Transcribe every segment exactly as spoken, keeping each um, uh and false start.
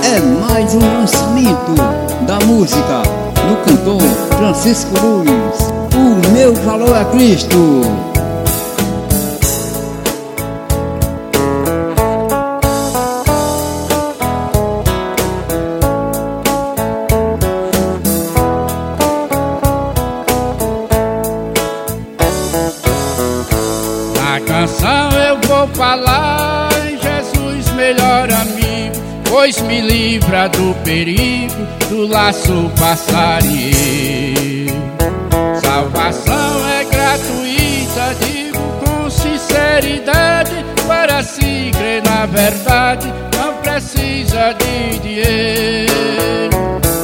É mais um lançamento da música do cantor Francisco Luiz. O meu valor é Cristo. Na canção eu vou falar em Jesus, melhor amigo, pois me livra do perigo, do laço passarinheiro. Salvação é gratuita, digo com sinceridade, para se crer na verdade, não precisa de dinheiro.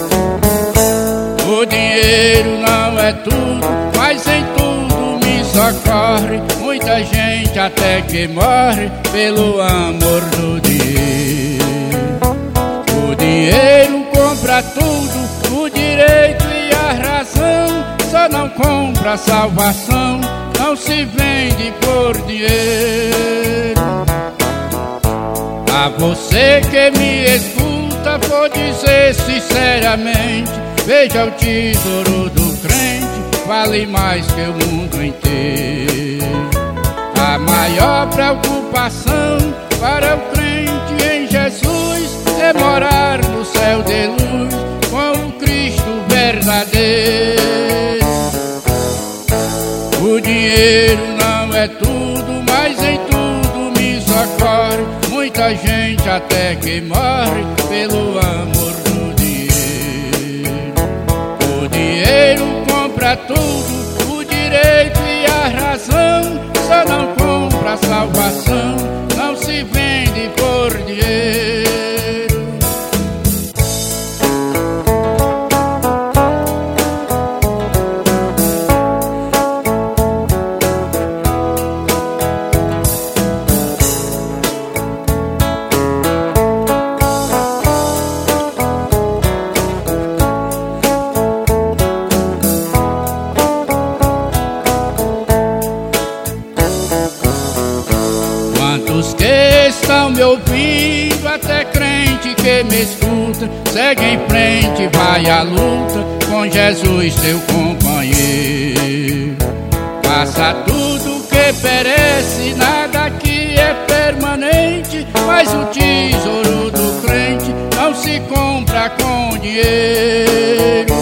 O dinheiro não é tudo, mas em tudo me socorre. Muita gente até que morre pelo amor do dinheiro. O dinheiro compra tudo, o direito e a razão, só não compra a salvação, não se vende por dinheiro. A você que me escuta, vou dizer sinceramente, veja o tesouro do crente, vale mais que o mundo inteiro. A maior preocupação para o crente em Jesus é morar no céu de luz com o Cristo verdadeiro. O dinheiro não é tudo, mas em tudo me socorre. Muita gente até que morre pelo amor do dinheiro. O dinheiro compra tudo, o direito e a razão, só não compra a salvação, não se vende por dinheiro. Quantos que estão me ouvindo, até crente que me escuta, segue em frente, vai à luta com Jesus teu companheiro. Faça tudo que perece, nada que é permanente, mas o tesouro do crente não se compra com dinheiro.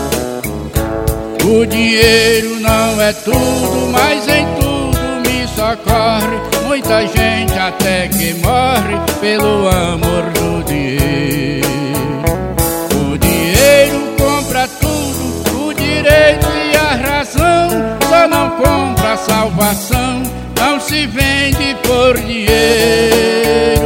O dinheiro não é tudo, mas em tudo me socorre. Muita gente até que morre pelo amor do dinheiro. O dinheiro compra tudo, o direito e a razão, só não compra a salvação, não se vende por dinheiro.